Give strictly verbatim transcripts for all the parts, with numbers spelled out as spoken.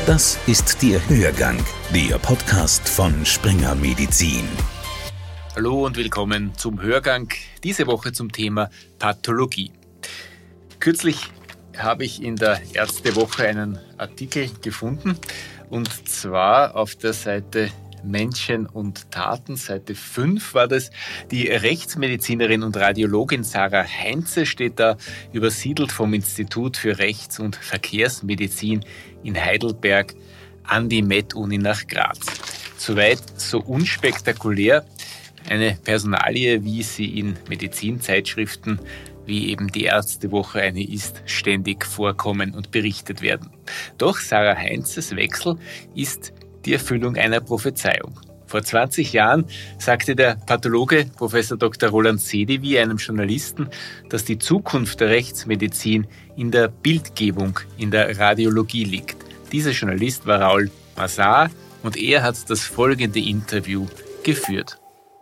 Das ist der Hörgang, der Podcast von Springer Medizin. Hallo und willkommen zum Hörgang, diese Woche zum Thema Pathologie. Kürzlich habe ich in der Ärztewoche einen Artikel gefunden, und zwar auf der Seite Menschen und Taten, Seite fünf war das. Die Rechtsmedizinerin und Radiologin Sarah Heinze steht da, übersiedelt vom Institut für Rechts- und Verkehrsmedizin in Heidelberg an die Med-Uni nach Graz. Soweit so unspektakulär. Eine Personalie, wie sie in Medizinzeitschriften wie eben die Ärztewoche eine ist, ständig vorkommen und berichtet werden. Doch Sarah Heinzes Wechsel ist die Erfüllung einer Prophezeiung. Vor zwanzig Jahren sagte der Pathologe Professor Doktor Roland Sedewy einem Journalisten, dass die Zukunft der Rechtsmedizin in der Bildgebung, in der Radiologie liegt. Dieser Journalist war Raoul Mazar und er hat das folgende Interview geführt.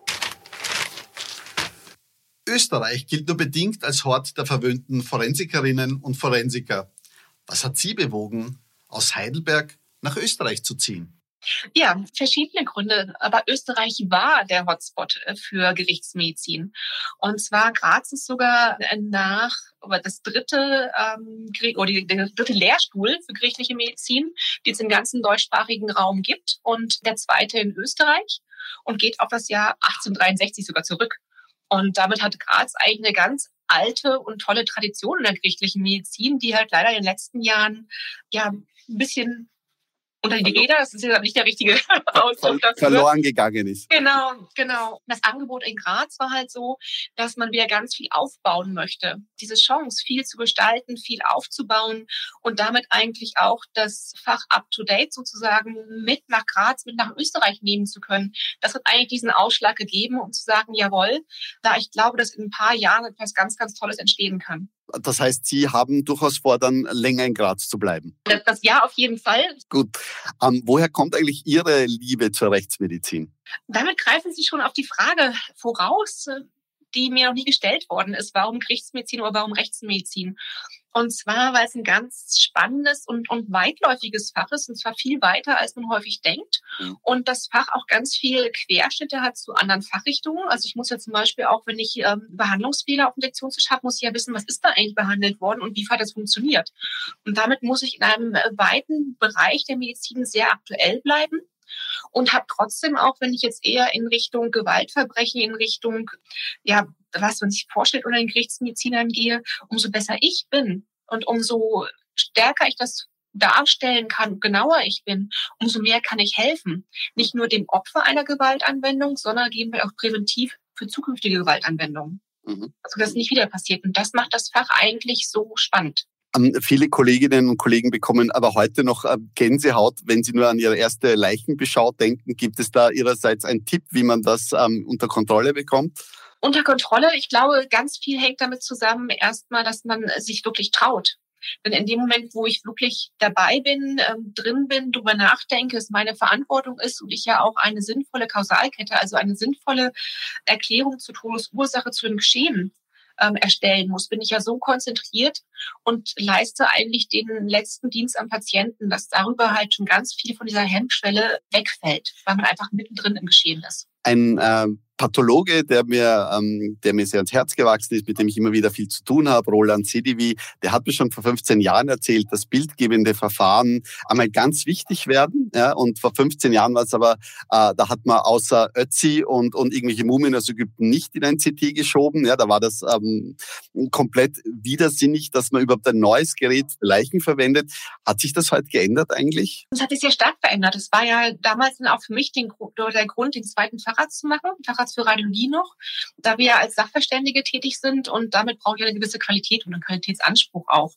Österreich gilt nur bedingt als Hort der verwöhnten Forensikerinnen und Forensiker. Was hat Sie bewogen, aus Heidelberg nach Österreich zu ziehen? Ja, verschiedene Gründe. Aber Österreich war der Hotspot für Gerichtsmedizin. Und zwar Graz ist sogar nach aber das dritte ähm, oder der dritte Lehrstuhl für gerichtliche Medizin, die es im ganzen deutschsprachigen Raum gibt, und der zweite in Österreich und geht auf das Jahr achtzehnhundertdreiundsechzig sogar zurück. Und damit hat Graz eigentlich eine ganz alte und tolle Tradition in der gerichtlichen Medizin, die halt leider in den letzten Jahren ja ein bisschen unter die Räder, das ist ja nicht der richtige Ausdruck dafür, verloren gegangen ist. Genau, genau. Das Angebot in Graz war halt so, dass man wieder ganz viel aufbauen möchte. Diese Chance, viel zu gestalten, viel aufzubauen und damit eigentlich auch das Fach up-to-date sozusagen mit nach Graz, mit nach Österreich nehmen zu können. Das hat eigentlich diesen Ausschlag gegeben, um zu sagen, jawohl, da ich glaube, dass in ein paar Jahren etwas ganz, ganz Tolles entstehen kann. Das heißt, Sie haben durchaus vor, dann länger in Graz zu bleiben? Das, das ja, auf jeden Fall. Gut. Ähm, woher kommt eigentlich Ihre Liebe zur Rechtsmedizin? Damit greifen Sie schon auf die Frage voraus, die mir noch nie gestellt worden ist. Warum Gerichtsmedizin oder warum Rechtsmedizin? Und zwar, weil es ein ganz spannendes und, und weitläufiges Fach ist, und zwar viel weiter, als man häufig denkt. Und das Fach auch ganz viel Querschnitte hat zu anderen Fachrichtungen. Also ich muss ja zum Beispiel auch, wenn ich ähm, Behandlungsfehler auf dem Lektionstisch habe, muss ich ja wissen, was ist da eigentlich behandelt worden und wie hat das funktioniert. Und damit muss ich in einem äh, weiten Bereich der Medizin sehr aktuell bleiben. Und habe trotzdem auch, wenn ich jetzt eher in Richtung Gewaltverbrechen, in Richtung, ja, was man sich vorstellt, unter den Gerichtsmedizinern gehe, umso besser ich bin und umso stärker ich das darstellen kann, genauer ich bin, umso mehr kann ich helfen. Nicht nur dem Opfer einer Gewaltanwendung, sondern geben wir auch präventiv für zukünftige Gewaltanwendungen. Mhm. Also dass es nicht wieder passiert. Und das macht das Fach eigentlich so spannend. Ähm, viele Kolleginnen und Kollegen bekommen aber heute noch äh, Gänsehaut, wenn sie nur an ihre erste Leichenbeschau denken. Gibt es da Ihrerseits einen Tipp, wie man das ähm, unter Kontrolle bekommt? Unter Kontrolle, ich glaube, ganz viel hängt damit zusammen, erstmal, dass man sich wirklich traut. Denn in dem Moment, wo ich wirklich dabei bin, ähm, drin bin, drüber nachdenke, es meine Verantwortung ist und ich ja auch eine sinnvolle Kausalkette, also eine sinnvolle Erklärung zur Todesursache zu dem Geschehen ähm, erstellen muss, bin ich ja so konzentriert und leiste eigentlich den letzten Dienst am Patienten, dass darüber halt schon ganz viel von dieser Hemmschwelle wegfällt, weil man einfach mittendrin im Geschehen ist. Ein äh, Pathologe, der mir, ähm, der mir sehr ans Herz gewachsen ist, mit dem ich immer wieder viel zu tun habe, Roland Sedewy, der hat mir schon vor fünfzehn Jahren erzählt, dass bildgebende Verfahren einmal ganz wichtig werden. Ja, und vor fünfzehn Jahren war es aber, äh, da hat man außer Ötzi und, und irgendwelche Mumien aus Ägypten nicht in ein C T geschoben. Ja, da war das ähm, komplett widersinnig, dass man überhaupt ein neues Gerät für Leichen verwendet. Hat sich das heute geändert eigentlich? Das hat sich sehr stark verändert. Das war ja damals dann auch für mich den, der Grund, den zweiten Facharzt zu machen, Facharzt für Radiologie noch, da wir ja als Sachverständige tätig sind und damit brauche ich eine gewisse Qualität und einen Qualitätsanspruch auch.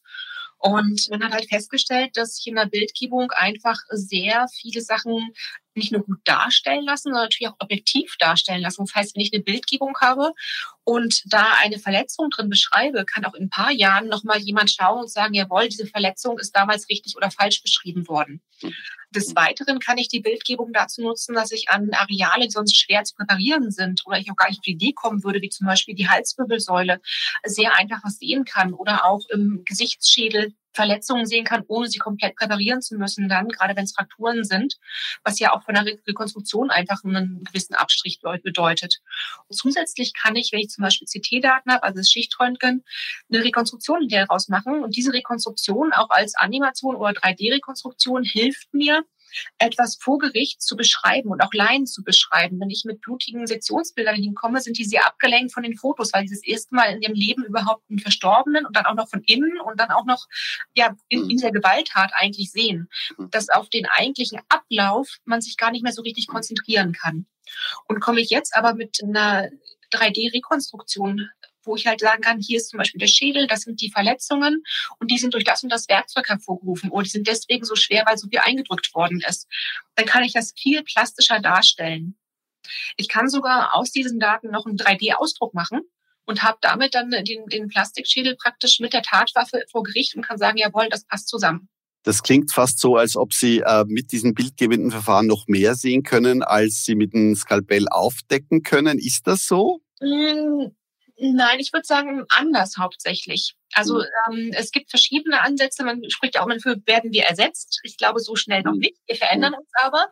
Und man hat halt festgestellt, dass sich in der Bildgebung einfach sehr viele Sachen nicht nur gut darstellen lassen, sondern natürlich auch objektiv darstellen lassen. Das heißt, wenn ich eine Bildgebung habe und da eine Verletzung drin beschreibe, kann auch in ein paar Jahren nochmal jemand schauen und sagen, jawohl, diese Verletzung ist damals richtig oder falsch beschrieben worden. Des Weiteren kann ich die Bildgebung dazu nutzen, dass ich an Areale, die sonst schwer zu präparieren sind oder ich auch gar nicht auf die Idee kommen würde, wie zum Beispiel die Halswirbelsäule, sehr einfach was sehen kann oder auch im Gesichtsschädel Verletzungen sehen kann, ohne sie komplett präparieren zu müssen, dann, gerade wenn es Frakturen sind, was ja auch von der Re- Rekonstruktion einfach einen gewissen Abstrich bedeutet. Und zusätzlich kann ich, wenn ich zum Beispiel C T-Daten habe, also das Schichtröntgen, eine Rekonstruktion daraus machen. Und diese Rekonstruktion auch als Animation oder drei D-Rekonstruktion hilft mir, etwas vor Gericht zu beschreiben und auch Laien zu beschreiben. Wenn ich mit blutigen Sektionsbildern hinkomme, sind die sehr abgelenkt von den Fotos, weil sie das erste Mal in ihrem Leben überhaupt einen Verstorbenen und dann auch noch von innen und dann auch noch ja in, in der Gewalttat eigentlich sehen. Dass auf den eigentlichen Ablauf man sich gar nicht mehr so richtig konzentrieren kann. Und komme ich jetzt aber mit einer drei D-Rekonstruktion, wo ich halt sagen kann, hier ist zum Beispiel der Schädel, das sind die Verletzungen und die sind durch das und das Werkzeug hervorgerufen oder die sind deswegen so schwer, weil so viel eingedrückt worden ist. Dann kann ich das viel plastischer darstellen. Ich kann sogar aus diesen Daten noch einen drei D-Ausdruck machen und habe damit dann den, den Plastikschädel praktisch mit der Tatwaffe vor Gericht und kann sagen, jawohl, das passt zusammen. Das klingt fast so, als ob Sie äh, mit diesen bildgebenden Verfahren noch mehr sehen können, als Sie mit dem Skalpell aufdecken können. Ist das so? Mm. Nein, ich würde sagen anders hauptsächlich. Also ähm, es gibt verschiedene Ansätze. Man spricht ja auch mal für, werden wir ersetzt? Ich glaube, so schnell noch nicht. Wir verändern uns aber.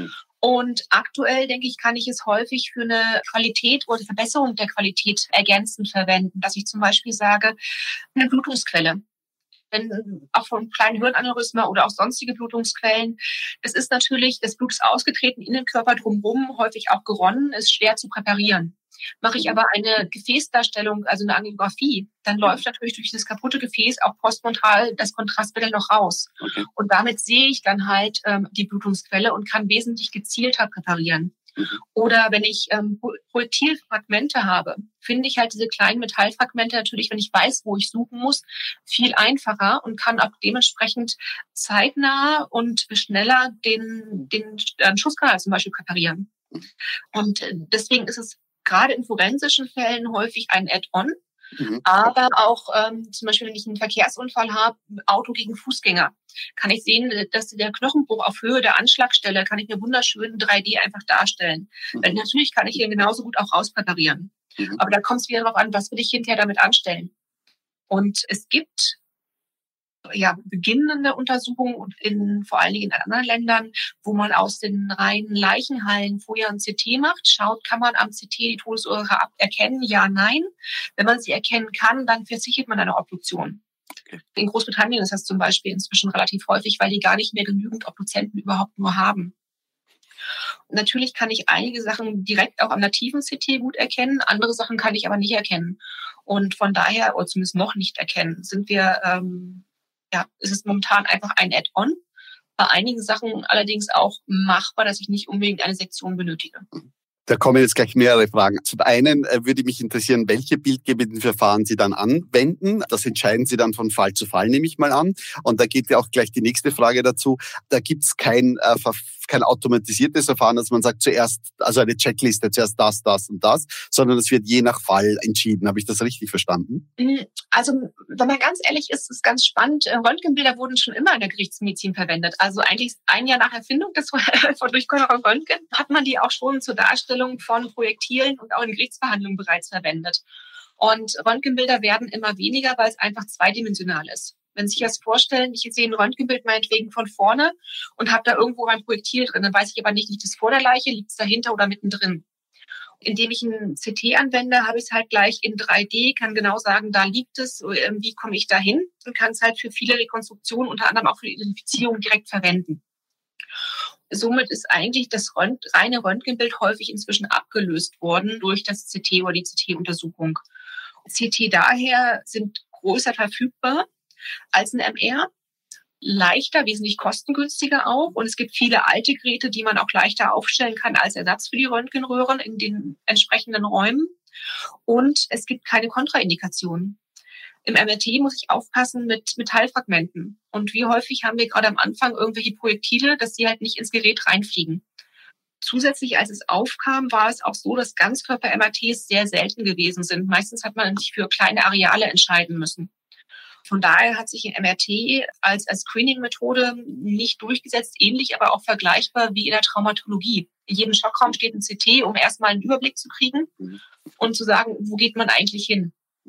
Und aktuell, denke ich, kann ich es häufig für eine Qualität oder Verbesserung der Qualität ergänzend verwenden. Dass ich zum Beispiel sage, eine Blutungsquelle. Wenn, auch von kleinen Hirnaneurysma oder auch sonstige Blutungsquellen. Das ist natürlich, das Blut ist ausgetreten in den Körper drumherum, häufig auch geronnen, ist schwer zu präparieren. Mache ich aber eine Gefäßdarstellung, also eine Angiografie, dann läuft natürlich durch dieses kaputte Gefäß auch postmontal das Kontrastbild noch raus. Okay. Und damit sehe ich dann halt ähm, die Blutungsquelle und kann wesentlich gezielter präparieren. Mhm. Oder wenn ich ähm, Projektilfragmente habe, finde ich halt diese kleinen Metallfragmente natürlich, wenn ich weiß, wo ich suchen muss, viel einfacher und kann auch dementsprechend zeitnah und schneller den, den, den Schusskanal zum Beispiel präparieren. Und deswegen ist es gerade in forensischen Fällen häufig ein Add-on, mhm. aber auch ähm, zum Beispiel, wenn ich einen Verkehrsunfall habe, Auto gegen Fußgänger, kann ich sehen, dass der Knochenbruch auf Höhe der Anschlagstelle kann ich mir wunderschön drei D einfach darstellen. Mhm. Weil natürlich kann ich ihn genauso gut auch rauspräparieren. Mhm. Aber da kommt es wieder darauf an, was will ich hinterher damit anstellen. Und es gibt ja beginnende Untersuchungen in vor allen Dingen in anderen Ländern, wo man aus den reinen Leichenhallen vorher ein C T macht, schaut, kann man am C T die Todesursache erkennen? Ja, nein. Wenn man sie erkennen kann, dann versichert man eine Obduktion. Okay. In Großbritannien ist das zum Beispiel inzwischen relativ häufig, weil die gar nicht mehr genügend Obduzenten überhaupt nur haben. Und natürlich kann ich einige Sachen direkt auch am nativen C T gut erkennen, andere Sachen kann ich aber nicht erkennen. Und von daher, oder zumindest noch nicht erkennen, sind wir ähm, ja, es ist momentan einfach ein Add-on. Bei einigen Sachen allerdings auch machbar, dass ich nicht unbedingt eine Sektion benötige. Da kommen jetzt gleich mehrere Fragen. Zum einen äh, würde mich interessieren, welche bildgebenden Verfahren Sie dann anwenden. Das entscheiden Sie dann von Fall zu Fall, nehme ich mal an. Und da geht ja auch gleich die nächste Frage dazu. Da gibt es kein, äh, kein automatisiertes Verfahren, dass man sagt, zuerst, also eine Checkliste, zuerst das, das und das, sondern es wird je nach Fall entschieden. Habe ich das richtig verstanden? Also, wenn man ganz ehrlich ist, ist es ganz spannend. Röntgenbilder wurden schon immer in der Gerichtsmedizin verwendet. Also eigentlich ein Jahr nach Erfindung des von durch Konrad Röntgen hat man die auch schon zur Darstellung von Projektilen und auch in Gerichtsverhandlungen bereits verwendet. Und Röntgenbilder werden immer weniger, weil es einfach zweidimensional ist. Wenn Sie sich das vorstellen, ich sehe ein Röntgenbild meinetwegen von vorne und habe da irgendwo ein Projektil drin, dann weiß ich aber nicht, liegt es vor der Leiche, liegt es dahinter oder mittendrin. Indem ich ein C T anwende, habe ich es halt gleich in drei D, kann genau sagen, da liegt es, wie komme ich da hin und kann es halt für viele Rekonstruktionen, unter anderem auch für die Identifizierung direkt verwenden. Somit ist eigentlich das reine Röntgenbild häufig inzwischen abgelöst worden durch das C T oder die C T-Untersuchung. C T daher sind größer verfügbar als ein M R, leichter, wesentlich kostengünstiger auch. Und es gibt viele alte Geräte, die man auch leichter aufstellen kann als Ersatz für die Röntgenröhren in den entsprechenden Räumen. Und es gibt keine Kontraindikationen. Im M R T muss ich aufpassen mit Metallfragmenten. Und wie häufig haben wir gerade am Anfang irgendwelche Projektile, dass sie halt nicht ins Gerät reinfliegen. Zusätzlich, als es aufkam, war es auch so, dass Ganzkörper-M R Ts sehr selten gewesen sind. Meistens hat man sich für kleine Areale entscheiden müssen. Von daher hat sich ein M R T als, als Screening-Methode nicht durchgesetzt, ähnlich aber auch vergleichbar wie in der Traumatologie. In jedem Schockraum steht ein C T, um erstmal einen Überblick zu kriegen und zu sagen, wo geht man eigentlich hin.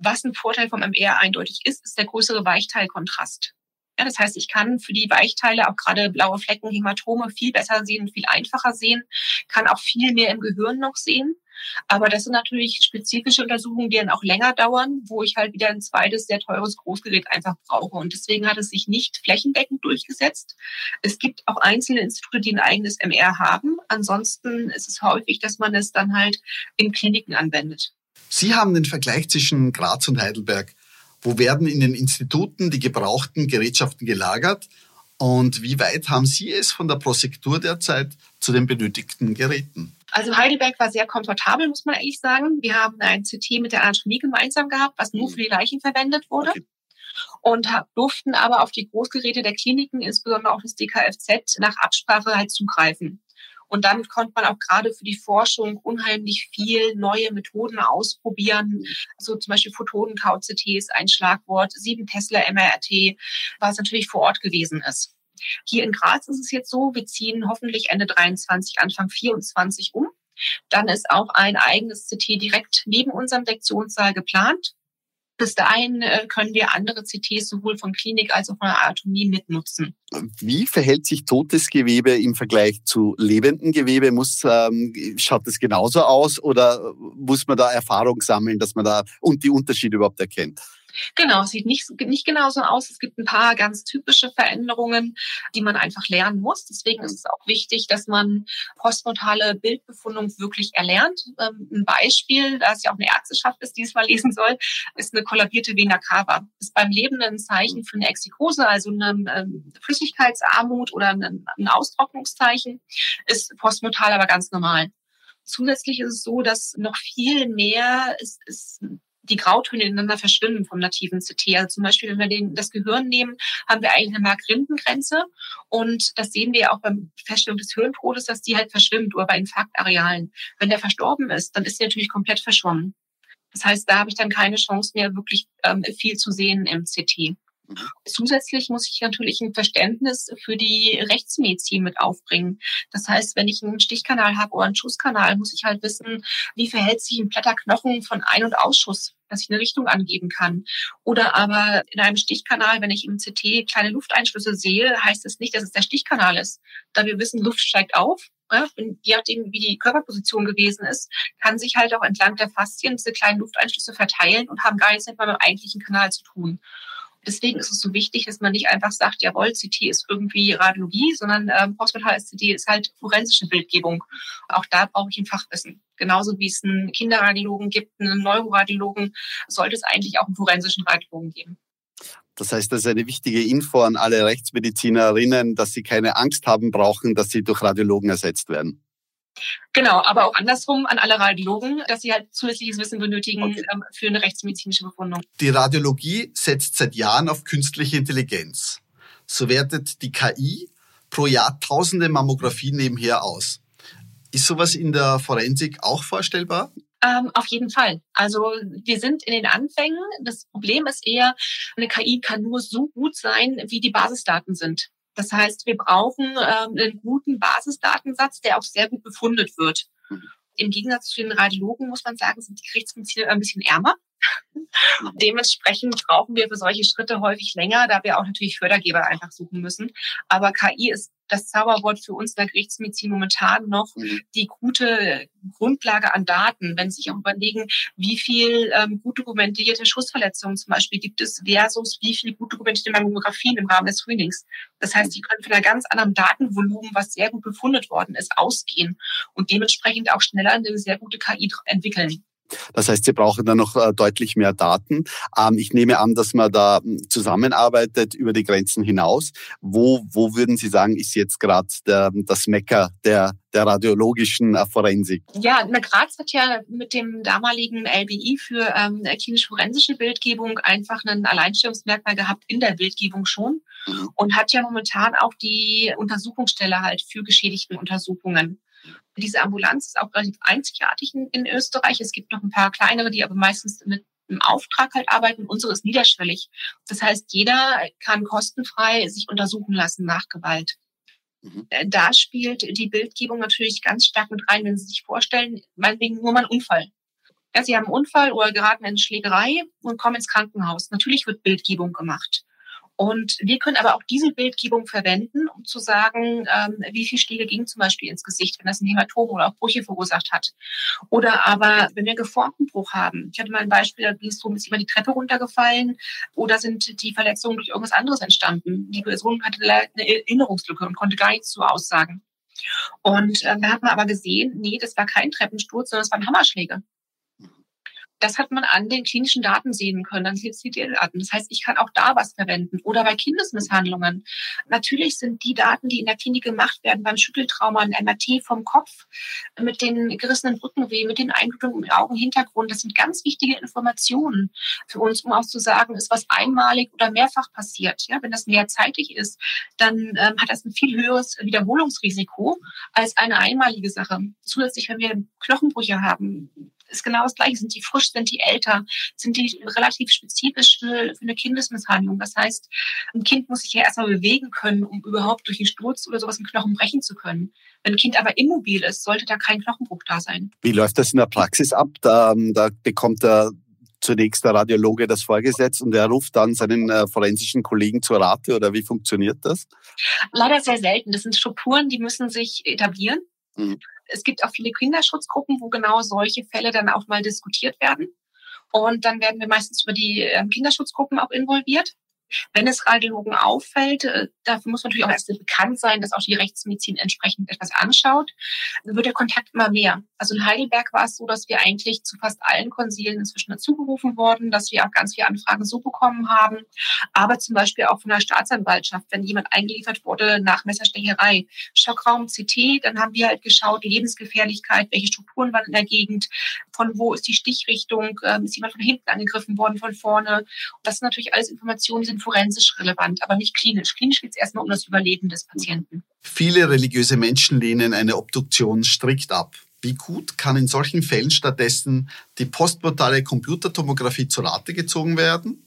Was ein Vorteil vom M R eindeutig ist, ist der größere Weichteilkontrast. Ja, das heißt, ich kann für die Weichteile auch gerade blaue Flecken, Hämatome viel besser sehen, viel einfacher sehen, kann auch viel mehr im Gehirn noch sehen. Aber das sind natürlich spezifische Untersuchungen, die dann auch länger dauern, wo ich halt wieder ein zweites, sehr teures Großgerät einfach brauche. Und deswegen hat es sich nicht flächendeckend durchgesetzt. Es gibt auch einzelne Institute, die ein eigenes M R haben. Ansonsten ist es häufig, dass man es dann halt in Kliniken anwendet. Sie haben den Vergleich zwischen Graz und Heidelberg. Wo werden in den Instituten die gebrauchten Gerätschaften gelagert? Und wie weit haben Sie es von der Prosektur derzeit zu den benötigten Geräten? Also Heidelberg war sehr komfortabel, muss man ehrlich sagen. Wir haben ein C T mit der Anatomie gemeinsam gehabt, was nur für die Leichen verwendet wurde. Okay. Und durften aber auf die Großgeräte der Kliniken, insbesondere auch das D K F Z, nach Absprache halt zugreifen. Und damit konnte man auch gerade für die Forschung unheimlich viel neue Methoden ausprobieren. Also zum Beispiel Photonen-K C T ist ein Schlagwort, sieben Tesla M R T, was natürlich vor Ort gewesen ist. Hier in Graz ist es jetzt so, wir ziehen hoffentlich Ende dreiundzwanzig, Anfang vierundzwanzig um. Dann ist auch ein eigenes C T direkt neben unserem Sektionssaal geplant. Bis dahin können wir andere C Ts sowohl von Klinik als auch von der Anatomie mitnutzen. Wie verhält sich totes Gewebe im Vergleich zu lebendem Gewebe? Muss, ähm, schaut das genauso aus oder muss man da Erfahrung sammeln, dass man da und die Unterschiede überhaupt erkennt? Genau, es sieht nicht, nicht genauso aus. Es gibt ein paar ganz typische Veränderungen, die man einfach lernen muss. Deswegen ist es auch wichtig, dass man postmortale Bildbefundung wirklich erlernt. Ein Beispiel, da es ja auch eine Ärzteschaft ist, die es mal lesen soll, ist eine kollabierte Vena cava. Ist beim Lebenden ein Zeichen für eine Exikose, also eine Flüssigkeitsarmut oder ein Austrocknungszeichen, ist postmortal aber ganz normal. Zusätzlich ist es so, dass noch viel mehr ist, ist die Grautöne ineinander verschwimmen vom nativen C T. Also zum Beispiel, wenn wir den, das Gehirn nehmen, haben wir eigentlich eine Mark-Rindengrenze. Und das sehen wir ja auch beim Feststellung des Hirntodes, dass die halt verschwimmt oder bei Infarktarealen. Wenn der verstorben ist, dann ist sie natürlich komplett verschwommen. Das heißt, da habe ich dann keine Chance mehr, wirklich ähm, viel zu sehen im C T. Zusätzlich muss ich natürlich ein Verständnis für die Rechtsmedizin mit aufbringen. Das heißt, wenn ich einen Stichkanal habe oder einen Schusskanal, muss ich halt wissen, wie verhält sich ein Blätterknochen von Ein- und Ausschuss, dass ich eine Richtung angeben kann. Oder aber in einem Stichkanal, wenn ich im C T kleine Lufteinschlüsse sehe, heißt es nicht, dass es der Stichkanal ist. Da wir wissen, Luft steigt auf. Ja, je nachdem, wie die Körperposition gewesen ist, kann sich halt auch entlang der Faszien diese kleinen Lufteinschlüsse verteilen und haben gar nichts mit meinem eigentlichen Kanal zu tun. Deswegen ist es so wichtig, dass man nicht einfach sagt, jawohl, C T ist irgendwie Radiologie, sondern ähm, postmortales C T ist halt forensische Bildgebung. Auch da brauche ich ein Fachwissen. Genauso wie es einen Kinderradiologen gibt, einen Neuroradiologen, sollte es eigentlich auch einen forensischen Radiologen geben. Das heißt, das ist eine wichtige Info an alle Rechtsmedizinerinnen, dass sie keine Angst haben brauchen, dass sie durch Radiologen ersetzt werden. Genau, aber auch andersrum an alle Radiologen, dass sie halt zusätzliches Wissen benötigen okay. ähm, für eine rechtsmedizinische Befundung. Die Radiologie setzt seit Jahren auf künstliche Intelligenz. So wertet die K I pro Jahr tausende Mammographien nebenher aus. Ist sowas in der Forensik auch vorstellbar? Ähm, auf jeden Fall. Also wir sind in den Anfängen. Das Problem ist eher, eine K I kann nur so gut sein, wie die Basisdaten sind. Das heißt, wir brauchen ähm, einen guten Basisdatensatz, der auch sehr gut befundet wird. Mhm. Im Gegensatz zu den Radiologen, muss man sagen, sind die Gerichtsmediziner ein bisschen ärmer. Dementsprechend brauchen wir für solche Schritte häufig länger, da wir auch natürlich Fördergeber einfach suchen müssen. Aber K I ist das Zauberwort für uns in der Gerichtsmedizin momentan noch die gute Grundlage an Daten. Wenn Sie sich auch überlegen, wie viel ähm, gut dokumentierte Schussverletzungen zum Beispiel gibt es versus wie viel gut dokumentierte Mammografien im Rahmen des Screenings. Das heißt, die können von einem ganz anderen Datenvolumen, was sehr gut befundet worden ist, ausgehen und dementsprechend auch schneller eine sehr gute K I entwickeln. Das heißt, Sie brauchen dann noch äh, deutlich mehr Daten. Ähm, ich nehme an, dass man da zusammenarbeitet über die Grenzen hinaus. Wo, wo würden Sie sagen, ist jetzt gerade das Mekka der, der radiologischen äh, Forensik? Ja, Graz hat ja mit dem damaligen L B I für ähm, klinisch-forensische Bildgebung einfach ein Alleinstellungsmerkmal gehabt in der Bildgebung schon mhm. und hat ja momentan auch die Untersuchungsstelle halt für Geschädigtenuntersuchungen. Diese Ambulanz ist auch relativ einzigartig in, in Österreich. Es gibt noch ein paar kleinere, die aber meistens mit einem Auftrag halt arbeiten. Unsere ist niederschwellig. Das heißt, jeder kann kostenfrei sich untersuchen lassen nach Gewalt. Mhm. Da spielt die Bildgebung natürlich ganz stark mit rein, wenn Sie sich vorstellen, meinetwegen nur mal ein Unfall. Ja, Sie haben einen Unfall oder geraten in eine Schlägerei und kommen ins Krankenhaus. Natürlich wird Bildgebung gemacht. Und wir können aber auch diese Bildgebung verwenden, um zu sagen, ähm, wie viele Schläge gingen zum Beispiel ins Gesicht, wenn das ein Hämatom oder auch Brüche verursacht hat. Oder aber, wenn wir einen geformten Bruch haben. Ich hatte mal ein Beispiel, da ging es darum, ist jemand die Treppe runtergefallen oder sind die Verletzungen durch irgendwas anderes entstanden. Die Person hatte eine Erinnerungslücke und konnte gar nichts so aussagen. Und äh, da hat man aber gesehen, nee, das war kein Treppensturz, sondern es waren Hammerschläge. Das hat man an den klinischen Daten sehen können, an den C T-Daten. Das heißt, ich kann auch da was verwenden. Oder bei Kindesmisshandlungen. Natürlich sind die Daten, die in der Klinik gemacht werden, beim Schütteltrauma, ein M R T vom Kopf, mit den gerissenen Rückenwehen, mit den Einblutungen im Augenhintergrund, das sind ganz wichtige Informationen für uns, um auch zu sagen, ist was einmalig oder mehrfach passiert. Ja, wenn das mehrzeitig ist, dann ähm, hat das ein viel höheres Wiederholungsrisiko als eine einmalige Sache. Zusätzlich, wenn wir Knochenbrüche haben, ist genau das Gleiche. Sind die frisch, sind die älter, sind die relativ spezifisch für, für eine Kindesmisshandlung. Das heißt, ein Kind muss sich ja erstmal bewegen können, um überhaupt durch einen Sturz oder sowas einen Knochen brechen zu können. Wenn ein Kind aber immobil ist, sollte da kein Knochenbruch da sein. Wie läuft das in der Praxis ab? Da, da bekommt der zunächst der Radiologe das vorgesetzt und er ruft dann seinen äh, forensischen Kollegen zur Rate, oder wie funktioniert das? Leider sehr selten. Das sind Strukturen, die müssen sich etablieren. Mhm. Es gibt auch viele Kinderschutzgruppen, wo genau solche Fälle dann auch mal diskutiert werden. Und dann werden wir meistens über die Kinderschutzgruppen auch involviert. Wenn es Radiologen auffällt, dafür muss natürlich auch erst bekannt sein, dass auch die Rechtsmedizin entsprechend etwas anschaut, dann wird der Kontakt immer mehr. Also in Heidelberg war es so, dass wir eigentlich zu fast allen Konsilien inzwischen dazugerufen wurden, dass wir auch ganz viele Anfragen so bekommen haben. Aber zum Beispiel auch von der Staatsanwaltschaft, wenn jemand eingeliefert wurde nach Messerstecherei, Schockraum, C T, dann haben wir halt geschaut, die Lebensgefährlichkeit, welche Strukturen waren in der Gegend, von wo ist die Stichrichtung, ist jemand von hinten angegriffen worden, von vorne. Und das sind natürlich alles Informationen, sind forensisch relevant, aber nicht klinisch. Klinisch geht es erstmal um das Überleben des Patienten. Viele religiöse Menschen lehnen eine Obduktion strikt ab. Wie gut kann in solchen Fällen stattdessen die postmortale Computertomographie zur Rate gezogen werden?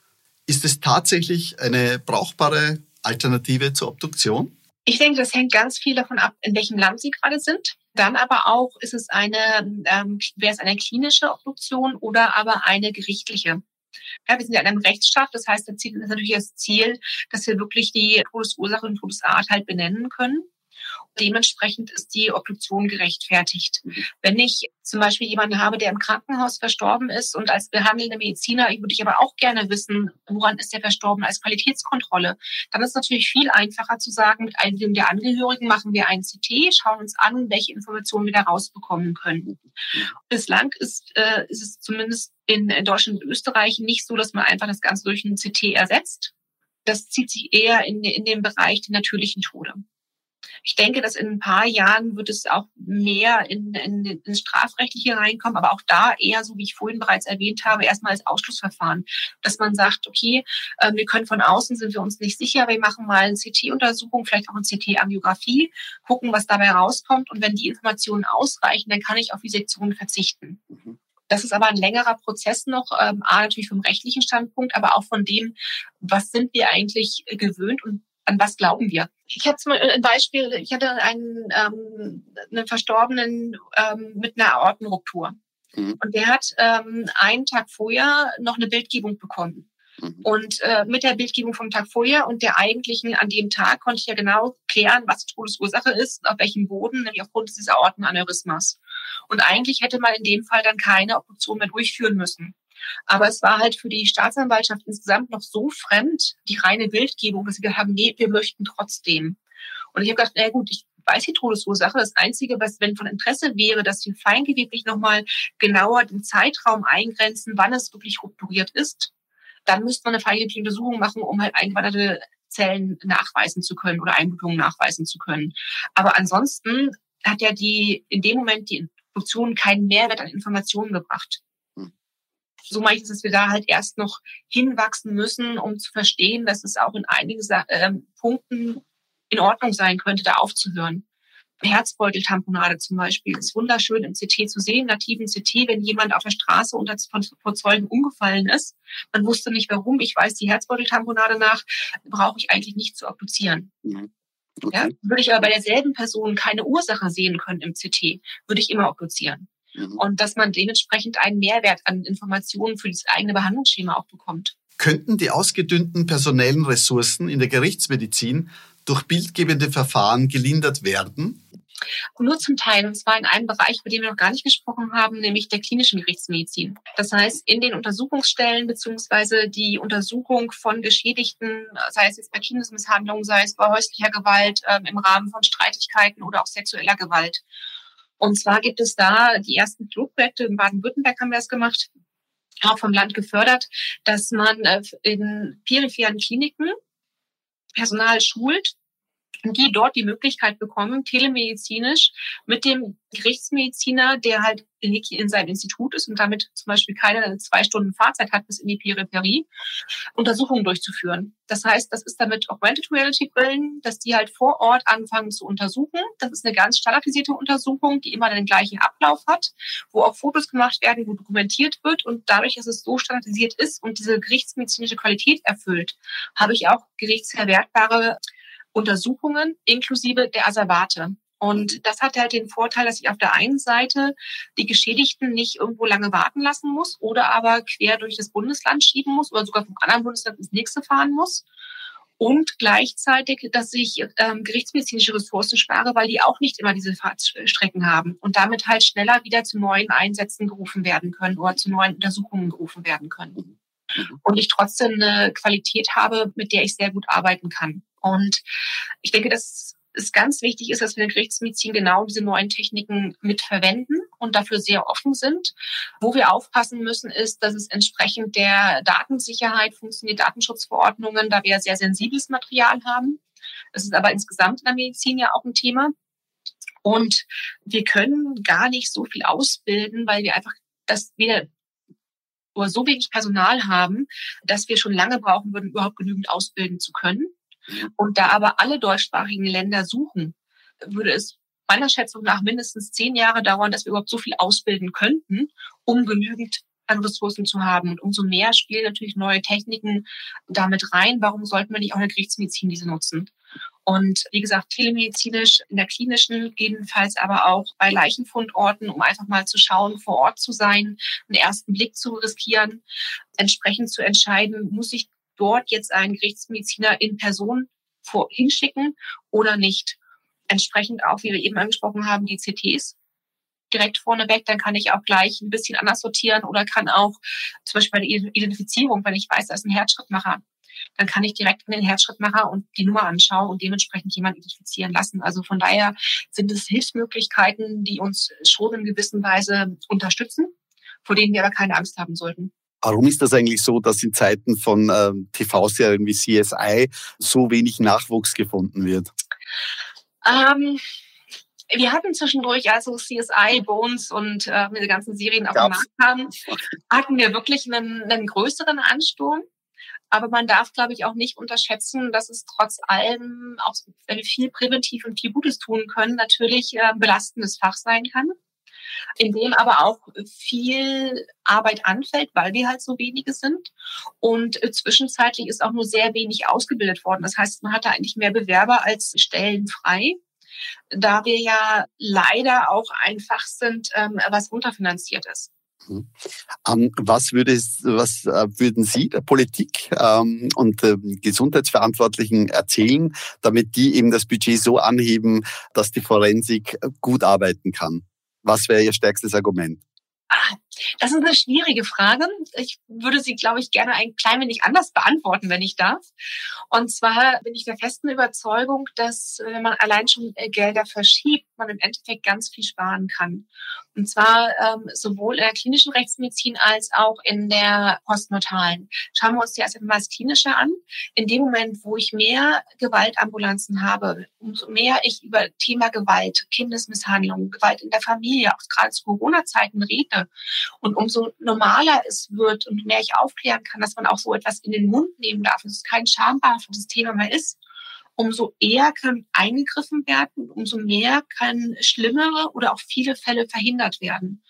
Ist es tatsächlich eine brauchbare Alternative zur Obduktion? Ich denke, das hängt ganz viel davon ab, in welchem Land Sie gerade sind. Dann aber auch, ist es eine, ähm, wäre es eine klinische Obduktion oder aber eine gerichtliche. Ja, wir sind ja in einem Rechtsstaat, das heißt, das Ziel ist natürlich das Ziel, dass wir wirklich die Todesursache und Todesart halt benennen können. Dementsprechend ist die Obduktion gerechtfertigt. Wenn ich zum Beispiel jemanden habe, der im Krankenhaus verstorben ist und als behandelnder Mediziner würde ich aber auch gerne wissen, woran ist der verstorben als Qualitätskontrolle, dann ist es natürlich viel einfacher zu sagen, mit einem der Angehörigen machen wir ein C T, schauen uns an, welche Informationen wir da rausbekommen können. Bislang ist, äh, ist es zumindest in, in Deutschland und Österreich nicht so, dass man einfach das Ganze durch ein C T ersetzt. Das zieht sich eher in, in den Bereich der natürlichen Tode. Ich denke, dass in ein paar Jahren wird es auch mehr in, in, ins Strafrechtliche reinkommen, aber auch da eher, so wie ich vorhin bereits erwähnt habe, erstmal als Ausschlussverfahren. Dass man sagt, okay, äh, wir können von außen, sind wir uns nicht sicher, wir machen mal eine C T-Untersuchung, vielleicht auch eine C T-Angiografie, gucken, was dabei rauskommt und wenn die Informationen ausreichen, dann kann ich auf die Sektion verzichten. Das ist aber ein längerer Prozess noch, ähm, A, natürlich vom rechtlichen Standpunkt, aber auch von dem, was sind wir eigentlich gewöhnt und an was glauben wir? Ich hatte zum Beispiel ein Beispiel, ich hatte einen, ähm, einen Verstorbenen ähm, mit einer Aortenruptur. Mhm. Und der hat ähm, einen Tag vorher noch eine Bildgebung bekommen. Mhm. Und äh, mit der Bildgebung vom Tag vorher und der eigentlichen an dem Tag konnte ich ja genau klären, was die Todesursache ist, auf welchem Boden, nämlich aufgrund dieses Aortenaneurysmas. Und eigentlich hätte man in dem Fall dann keine Obduktion mehr durchführen müssen. Aber es war halt für die Staatsanwaltschaft insgesamt noch so fremd, die reine Bildgebung, dass sie gesagt haben, nee, wir möchten trotzdem. Und ich habe gedacht, na gut, ich weiß die Todesursache. Das Einzige, was wenn von Interesse wäre, dass wir feingeweblich nochmal genauer den Zeitraum eingrenzen, wann es wirklich rupturiert ist, dann müsste man eine feingewebliche Untersuchung machen, um halt eingewanderte Zellen nachweisen zu können oder Einblutungen nachweisen zu können. Aber ansonsten hat ja die in dem Moment die Obduktion keinen Mehrwert an Informationen gebracht. So meine ich, dass wir da halt erst noch hinwachsen müssen, um zu verstehen, dass es auch in einigen äh, Punkten in Ordnung sein könnte, da aufzuhören. Herzbeuteltamponade zum Beispiel ist wunderschön im C T zu sehen, nativen C T, wenn jemand auf der Straße unter vor Zeugen umgefallen ist. Man wusste nicht warum. Ich weiß die Herzbeuteltamponade nach, brauche ich eigentlich nicht zu obduzieren. Mhm. Okay. Ja, würde ich aber bei derselben Person keine Ursache sehen können im C T, würde ich immer obduzieren. Mhm. Und dass man dementsprechend einen Mehrwert an Informationen für das eigene Behandlungsschema auch bekommt. Könnten die ausgedünnten personellen Ressourcen in der Gerichtsmedizin durch bildgebende Verfahren gelindert werden? Nur zum Teil, und zwar in einem Bereich, über den wir noch gar nicht gesprochen haben, nämlich der klinischen Gerichtsmedizin. Das heißt, in den Untersuchungsstellen beziehungsweise die Untersuchung von Geschädigten, sei es jetzt bei Kindesmisshandlung, sei es bei häuslicher Gewalt, ähm, im Rahmen von Streitigkeiten oder auch sexueller Gewalt. Und zwar gibt es da die ersten Pilotprojekte, in Baden-Württemberg haben wir das gemacht, auch vom Land gefördert, dass man äh, in peripheren Kliniken Personal schult, die dort die Möglichkeit bekommen, telemedizinisch mit dem Gerichtsmediziner, der halt in seinem Institut ist und damit zum Beispiel keine zwei Stunden Fahrzeit hat bis in die Peripherie, Untersuchungen durchzuführen. Das heißt, das ist damit Augmented Reality Brillen, dass die halt vor Ort anfangen zu untersuchen. Das ist eine ganz standardisierte Untersuchung, die immer den gleichen Ablauf hat, wo auch Fotos gemacht werden, wo dokumentiert wird. Und dadurch, dass es so standardisiert ist und diese gerichtsmedizinische Qualität erfüllt, habe ich auch gerichtsverwertbare Untersuchungen inklusive der Asservate. Und das hat halt den Vorteil, dass ich auf der einen Seite die Geschädigten nicht irgendwo lange warten lassen muss oder aber quer durch das Bundesland schieben muss oder sogar vom anderen Bundesland ins nächste fahren muss. Und gleichzeitig, dass ich ähm, gerichtsmedizinische Ressourcen spare, weil die auch nicht immer diese Fahrtstrecken haben und damit halt schneller wieder zu neuen Einsätzen gerufen werden können oder zu neuen Untersuchungen gerufen werden können. Und ich trotzdem eine Qualität habe, mit der ich sehr gut arbeiten kann. Und ich denke, dass es ganz wichtig ist, dass wir in der Gerichtsmedizin genau diese neuen Techniken mitverwenden und dafür sehr offen sind. Wo wir aufpassen müssen, ist, dass es entsprechend der Datensicherheit funktioniert, Datenschutzverordnungen, da wir sehr sensibles Material haben. Das ist aber insgesamt in der Medizin ja auch ein Thema. Und wir können gar nicht so viel ausbilden, weil wir einfach das wieder oder so wenig Personal haben, dass wir schon lange brauchen würden, überhaupt genügend ausbilden zu können. Und da aber alle deutschsprachigen Länder suchen, würde es meiner Schätzung nach mindestens zehn Jahre dauern, dass wir überhaupt so viel ausbilden könnten, um genügend an Ressourcen zu haben. Und umso mehr spielen natürlich neue Techniken damit rein. Warum sollten wir nicht auch in der Gerichtsmedizin diese nutzen? Und wie gesagt, telemedizinisch in der klinischen, jedenfalls aber auch bei Leichenfundorten, um einfach mal zu schauen, vor Ort zu sein, einen ersten Blick zu riskieren, entsprechend zu entscheiden, muss ich dort jetzt einen Gerichtsmediziner in Person vor, hinschicken oder nicht. Entsprechend auch, wie wir eben angesprochen haben, die C Ts direkt vorneweg, dann kann ich auch gleich ein bisschen anders sortieren oder kann auch zum Beispiel bei der Identifizierung, wenn ich weiß, da ist ein Herzschrittmacher, dann kann ich direkt in den Herzschrittmacher und die Nummer anschauen und dementsprechend jemanden identifizieren lassen. Also von daher sind es Hilfsmöglichkeiten, die uns schon in gewisser Weise unterstützen, vor denen wir aber keine Angst haben sollten. Warum ist das eigentlich so, dass in Zeiten von ähm, T V-Serien wie C S I so wenig Nachwuchs gefunden wird? Ähm, wir hatten zwischendurch, also C S I, Bones und äh, diese ganzen Serien auf dem Markt haben, hatten wir wirklich einen, einen größeren Ansturm. Aber man darf, glaube ich, auch nicht unterschätzen, dass es trotz allem, auch wenn wir viel präventiv und viel Gutes tun können, natürlich äh, ein belastendes Fach sein kann, in dem aber auch viel Arbeit anfällt, weil wir halt so wenige sind. Und äh, zwischenzeitlich ist auch nur sehr wenig ausgebildet worden. Das heißt, man hatte eigentlich mehr Bewerber als Stellen frei, da wir ja leider auch ein Fach sind, ähm, was unterfinanziert ist. Ähm, was, würde es, was äh, würden Sie der Politik ähm, und äh, Gesundheitsverantwortlichen erzählen, damit die eben das Budget so anheben, dass die Forensik gut arbeiten kann? Was wäre Ihr stärkstes Argument? Das ist eine schwierige Frage. Ich würde sie, glaube ich, gerne ein klein wenig anders beantworten, wenn ich darf. Und zwar bin ich der festen Überzeugung, dass, wenn man allein schon Gelder verschiebt, man im Endeffekt ganz viel sparen kann. Und zwar ähm, sowohl in der klinischen Rechtsmedizin als auch in der postmortalen. Schauen wir uns die erst einmal das Klinische an. In dem Moment, wo ich mehr Gewaltambulanzen habe, umso mehr ich über Thema Gewalt, Kindesmisshandlung, Gewalt in der Familie, auch gerade zu Corona-Zeiten rede, und umso normaler es wird und mehr ich aufklären kann, dass man auch so etwas in den Mund nehmen darf, dass es kein schambehaftetes Thema mehr ist, umso eher kann eingegriffen werden, umso mehr kann schlimmere oder auch viele Fälle verhindert werden.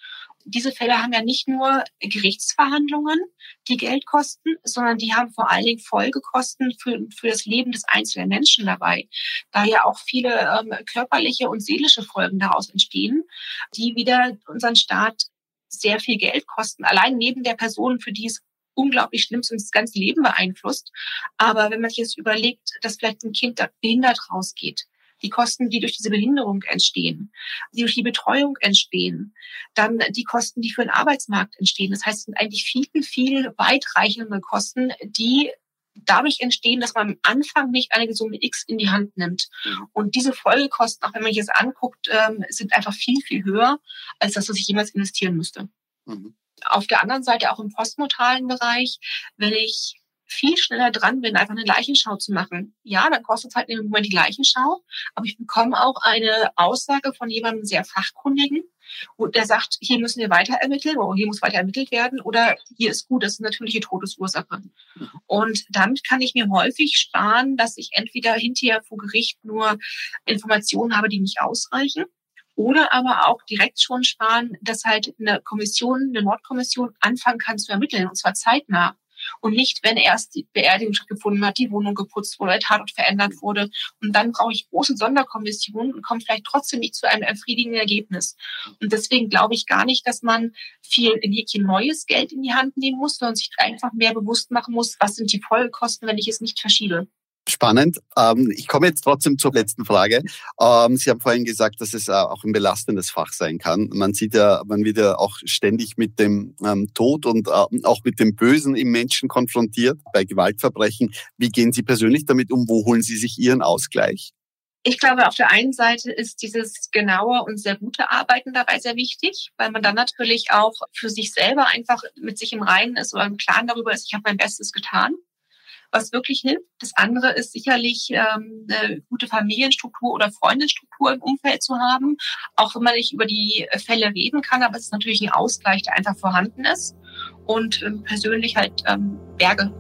diese Fälle haben ja nicht nur Gerichtsverhandlungen, die Geld kosten, sondern die haben vor allen Dingen Folgekosten für, für das Leben des einzelnen Menschen dabei, da ja auch viele ähm, körperliche und seelische Folgen daraus entstehen, die wieder unseren Staat sehr viel Geld kosten. Allein neben der Person, für die es unglaublich schlimm ist und das ganze Leben beeinflusst. Aber wenn man sich jetzt überlegt, dass vielleicht ein Kind da behindert rausgeht, die Kosten, die durch diese Behinderung entstehen, die durch die Betreuung entstehen, dann die Kosten, die für den Arbeitsmarkt entstehen. Das heißt, es sind eigentlich viel, viel weitreichende Kosten, die dadurch entstehen, dass man am Anfang nicht eine Summe X in die Hand nimmt. Und diese Folgekosten, auch wenn man sich das anguckt, sind einfach viel, viel höher, als das, was ich jemals investieren müsste. Mhm. Auf der anderen Seite auch im postmortalen Bereich, wenn ich viel schneller dran bin, einfach eine Leichenschau zu machen. Ja, dann kostet es halt im Moment die Leichenschau, aber ich bekomme auch eine Aussage von jemandem sehr Fachkundigen, der sagt, hier müssen wir weiter ermitteln oder hier muss weiter ermittelt werden oder hier ist gut, das ist eine natürliche Todesursache. Und damit kann ich mir häufig sparen, dass ich entweder hinterher vor Gericht nur Informationen habe, die nicht ausreichen, oder aber auch direkt schon sparen, dass halt eine Kommission, eine Mordkommission anfangen kann zu ermitteln, und zwar zeitnah. Und nicht, wenn erst die Beerdigung stattgefunden hat, die Wohnung geputzt wurde, der Tatort verändert wurde. Und dann brauche ich große Sonderkommissionen und komme vielleicht trotzdem nicht zu einem befriedigenden Ergebnis. Und deswegen glaube ich gar nicht, dass man viel in Häkchen neues Geld in die Hand nehmen muss, sondern sich einfach mehr bewusst machen muss, was sind die Folgekosten, wenn ich es nicht verschiebe. Spannend. Ich komme jetzt trotzdem zur letzten Frage. Sie haben vorhin gesagt, dass es auch ein belastendes Fach sein kann. Man sieht ja, man wird ja auch ständig mit dem Tod und auch mit dem Bösen im Menschen konfrontiert bei Gewaltverbrechen. Wie gehen Sie persönlich damit um? Wo holen Sie sich Ihren Ausgleich? Ich glaube, auf der einen Seite ist dieses genaue und sehr gute Arbeiten dabei sehr wichtig, weil man dann natürlich auch für sich selber einfach mit sich im Reinen ist oder im Klaren darüber ist, ich habe mein Bestes getan, was wirklich hilft. Das andere ist sicherlich ähm, eine gute Familienstruktur oder Freundesstruktur im Umfeld zu haben, auch wenn man nicht über die Fälle reden kann, aber es ist natürlich ein Ausgleich, der einfach vorhanden ist. Und ähm, persönlich halt ähm, Berge.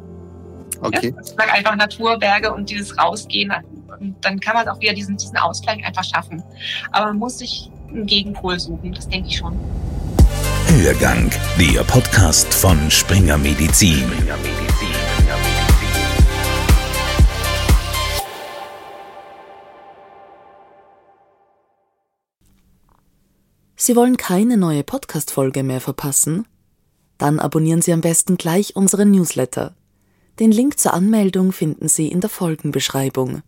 Okay. Ja, ich mag einfach Natur, Berge und dieses Rausgehen. Und dann kann man auch wieder diesen, diesen Ausgleich einfach schaffen. Aber man muss sich einen Gegenpol suchen, das denke ich schon. Hörgang, der Podcast von Springer Medizin. Springer Medizin. Sie wollen keine neue Podcast-Folge mehr verpassen? Dann abonnieren Sie am besten gleich unseren Newsletter. Den Link zur Anmeldung finden Sie in der Folgenbeschreibung.